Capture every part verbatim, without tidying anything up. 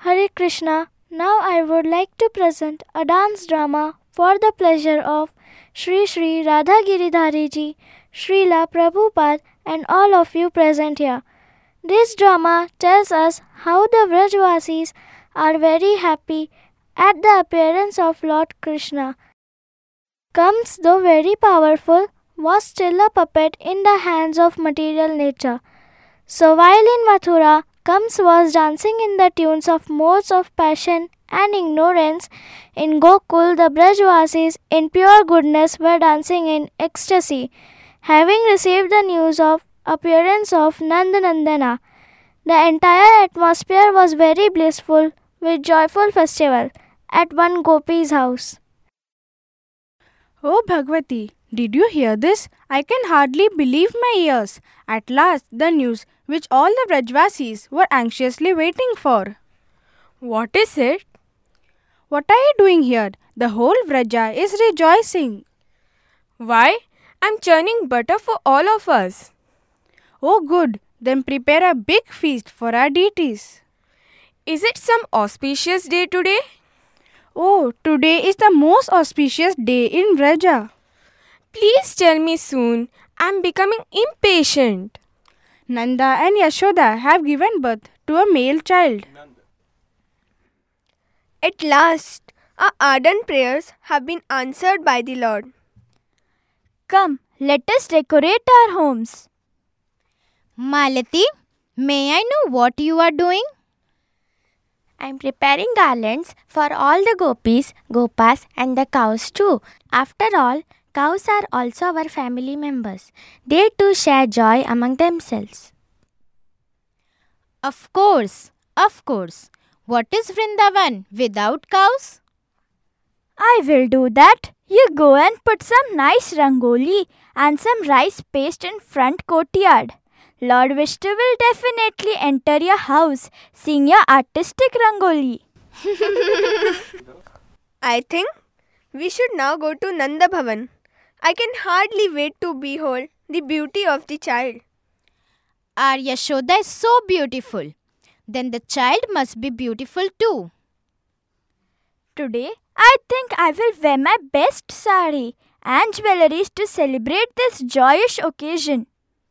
Hare Krishna. Now I would like to present a dance drama for the pleasure of Shri Shri Radha Giridhari ji, Srila Prabhupada and all of you present here. This drama tells us how the Vrajvasis are very happy at the appearance of Lord Krishna. Kams, though very powerful, was still a puppet in the hands of material nature. So while in Mathura, Kams was dancing in the tunes of modes of passion and ignorance. In Gokul, the Brajvasis in pure goodness were dancing in ecstasy, having received the news of appearance of Nandanandana. The entire atmosphere was very blissful with joyful festival at one Gopi's house. Oh Bhagwati, did you hear this? I can hardly believe my ears. At last, the news which all the Vrajvasis were anxiously waiting for. What is it? What are you doing here? The whole Vraja is rejoicing. Why? I'm churning butter for all of us. Oh good, then prepare a big feast for our deities. Is it some auspicious day today? Oh, today is the most auspicious day in Vraja. Please tell me soon. I'm becoming impatient. Nanda and Yashoda have given birth to a male child. At last, our ardent prayers have been answered by the Lord. Come, let us decorate our homes. Malati, may I know what you are doing? I am preparing garlands for all the gopis, gopas and the cows too. After all, cows are also our family members. They too share joy among themselves. Of course, of course. What is Vrindavan without cows? I will do that. You go and put some nice rangoli and some rice paste in front courtyard. Lord Vishnu will definitely enter your house seeing your artistic rangoli. I think we should now go to Nanda Bhavan. I can hardly wait to behold the beauty of the child. Our Yashoda is so beautiful. Then the child must be beautiful too. Today, I think I will wear my best sari and jewelries to celebrate this joyous occasion.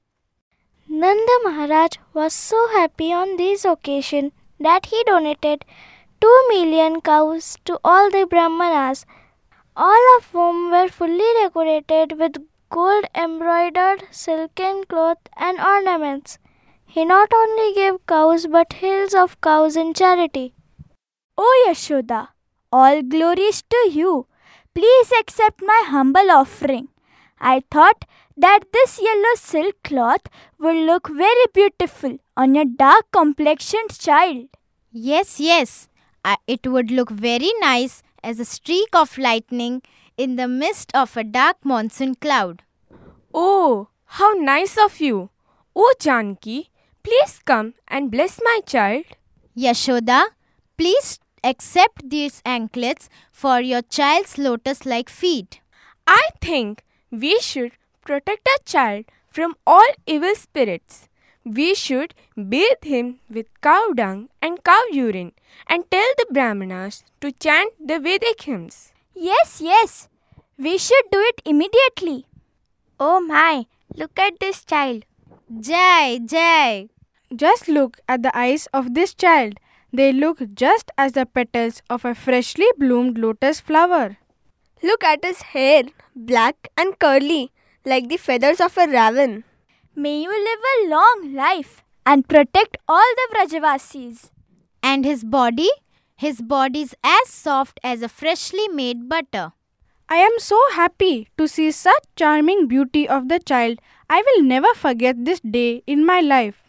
Nanda Maharaj was so happy on this occasion that he donated two million cows to all the Brahmanas, all of whom were fully decorated with gold embroidered silken cloth and ornaments. He not only gave cows but hills of cows in charity. O Yashoda, all glories to you. Please accept my humble offering. I thought that this yellow silk cloth would look very beautiful on your dark complexioned child. Yes, yes. Uh, it would look very nice as a streak of lightning in the midst of a dark monsoon cloud. Oh, how nice of you. Oh Janki, please come and bless my child. Yashoda, please accept these anklets for your child's lotus-like feet. I think we should protect our child from all evil spirits. We should bathe him with cow dung and cow urine and tell the Brahmanas to chant the Vedic hymns. Yes, yes. We should do it immediately. Oh my, look at this child. Jai, Jai. Just look at the eyes of this child. They look just as the petals of a freshly bloomed lotus flower. Look at his hair, black and curly, like the feathers of a raven. May you live a long life and protect all the Vrajavasis. And his body? His body is as soft as a freshly made butter. I am so happy to see such charming beauty of the child. I will never forget this day in my life.